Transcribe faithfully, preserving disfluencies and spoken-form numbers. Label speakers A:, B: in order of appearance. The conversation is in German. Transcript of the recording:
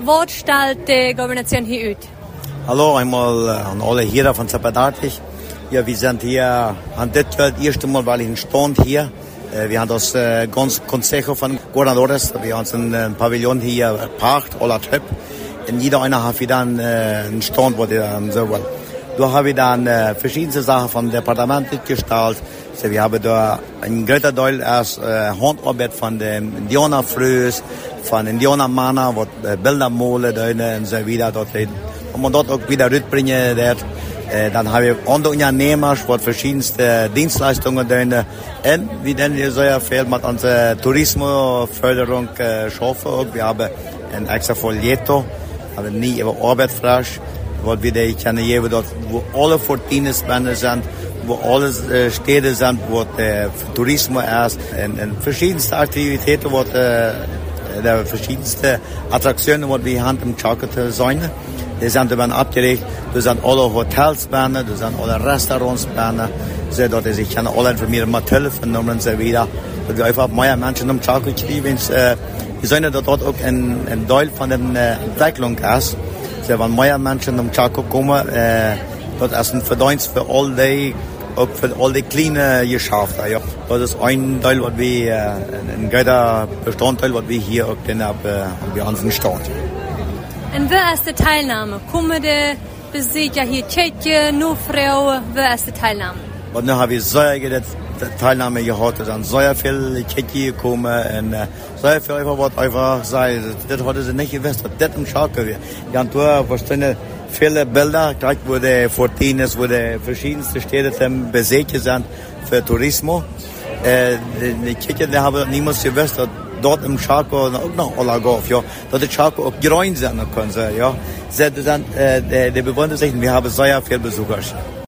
A: Was stellt die Kombination hier aus?
B: Hallo einmal an alle hier von Zapadartig. Ja, wir sind hier an das erste Mal, weil ich einen Stand hier. Wir haben das äh, ganz Consejo von Gobernadores. Wir haben einen Pavillon hier Pacht, aller Trepp. Und jeder einer hat wieder einen, äh, einen Stand, wo der so will. Da haben wir dann äh, verschiedene Sachen vom Departement gestaltet. So, wir haben da einen großen Teil als äh, Handarbeit von den Indianerfrös, von Indianermännern, die äh, Bilder malen und so wieder dort reden. Und man dort auch wieder rüberbringen. Äh, dann haben wir andere Unternehmer, die verschiedenste Dienstleistungen tun. Und wir dann sehr viel mit unserer Tourismusförderung äh, schaffen. Wir haben ein extra Folieto, aber nie über Arbeit frisch. Wo wir die kennen, dort, wo alle Fortinenspender sind, wo alle äh, Städte sind, wo der Tourismus ist, und, und verschiedenste Aktivitäten, wo äh, der verschiedenste Attraktionen, die wir haben im Chakra sein. Die sind dann abgelegt, das sind alle Hotelsbänder, das sind alle Restaurantsbänder, so dort ich kann alle informieren mit Telefonnummern und so wieder. Und wir einfach mehr Menschen im Chakra kriegen, äh, wir sollen dort auch ein, ein Teil von der äh, Entwicklung ist. So, wenn mehr Menschen im Chaco kommen, äh, das ist ein Verdienst für all die, auch für all die kleinen Geschäfte. Ja. Das ist ein Teil, was wir, äh, ein großer Bestandteil, was wir hier auch den, äh, bei unseren Stand.
A: Und wer ist die Teilnahme? Kommen die Besucher hier Tschechien, nur Frauen? Wer ist die Teilnahme?
B: Und dann haben wir sehr gute Teilnahme gehabt, dann sehr viele Tschechen gekommen und äh, sehr viel einfach, was einfach sei. Das hatte sie nicht gewusst, dass das im Schaukel wird. Wir haben da wahrscheinlich viele Bilder, gleich wo die Fortines, wo die verschiedensten Städte besetzt sind für Tourismus. Äh, die, die Tschechen, die haben niemals gewusst, dass dort im Schaukel auch noch alle Golf, ja, dass die Schaukel auch grün sein können, ja. Sie, dann, äh, die, die Bewohner sagen, wir haben sehr viele Besucher.